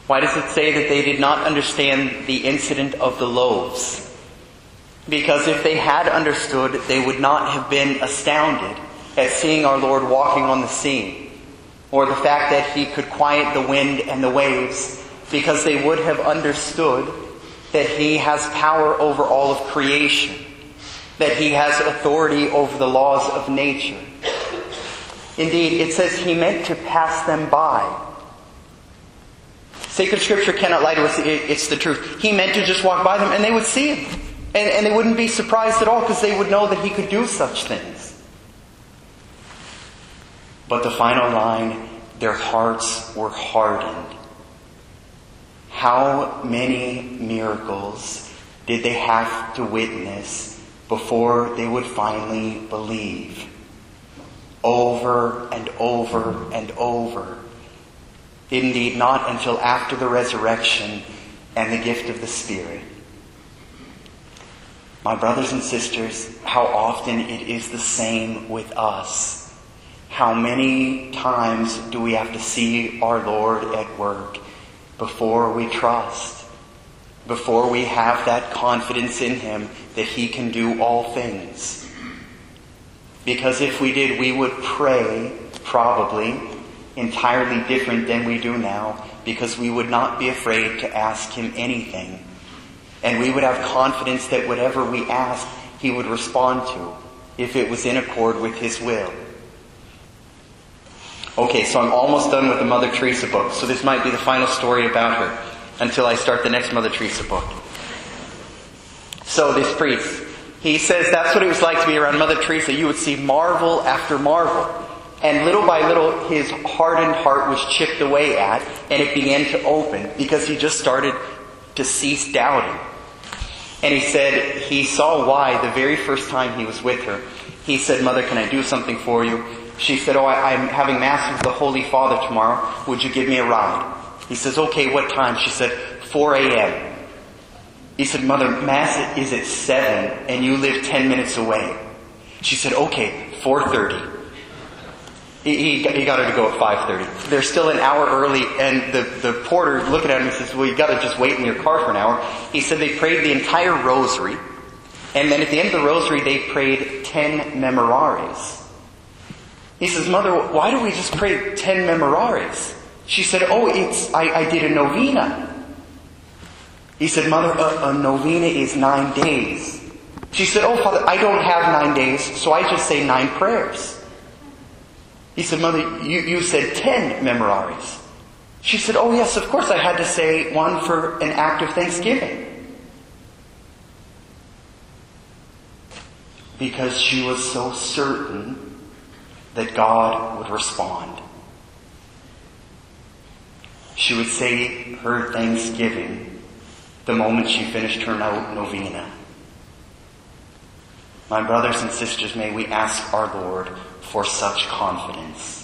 Why does it say that they did not understand the incident of the loaves? Because if they had understood, they would not have been astounded at seeing our Lord walking on the sea, or the fact that he could quiet the wind and the waves, because they would have understood that he has power over all of creation, that he has authority over the laws of nature. Indeed, it says he meant to pass them by. Sacred Scripture cannot lie to us. It's the truth. He meant to just walk by them and they would see him. And they wouldn't be surprised at all because they would know that he could do such things. But the final line, their hearts were hardened. How many miracles did they have to witness before they would finally believe? Over and over and over. Indeed, not until after the resurrection and the gift of the Spirit. My brothers and sisters, how often it is the same with us. How many times do we have to see our Lord at work before we trust, before we have that confidence in him that he can do all things? Because if we did, we would pray, probably, entirely different than we do now, because we would not be afraid to ask him anything. And we would have confidence that whatever we asked, he would respond to, if it was in accord with his will. Okay, so I'm almost done with the Mother Teresa book, so this might be the final story about her, until I start the next Mother Teresa book. So this priest, he says that's what it was like to be around Mother Teresa. You would see marvel after marvel. And little by little, his hardened heart was chipped away at, and it began to open, because he just started to cease doubting. And he said he saw why the very first time he was with her. He said, "Mother, can I do something for you?" She said, I'm having Mass with the Holy Father tomorrow. Would you give me a ride? He says, "Okay, what time?" She said, 4 a.m. He said, "Mother, Mass is at 7 and you live 10 minutes away." She said, "Okay, 4:30. He got her to go at 5:30. They're still an hour early, and the porter looking at him and says, "Well, you got to just wait in your car for an hour." He said they prayed the entire rosary, and then at the end of the rosary they prayed 10 memoraries. He says, "Mother, why do we just pray 10 memoraries?" She said, I did a novena." He said, "Mother, a novena is 9 days. She said, "Oh, Father, I don't have 9 days, so I just say 9 prayers." He said, "Mother, you said 10 memoraries." She said, "Oh yes, of course I had to say one for an act of thanksgiving." Because she was so certain that God would respond. She would say her thanksgiving the moment she finished her novena. My brothers and sisters, may we ask our Lord for such confidence.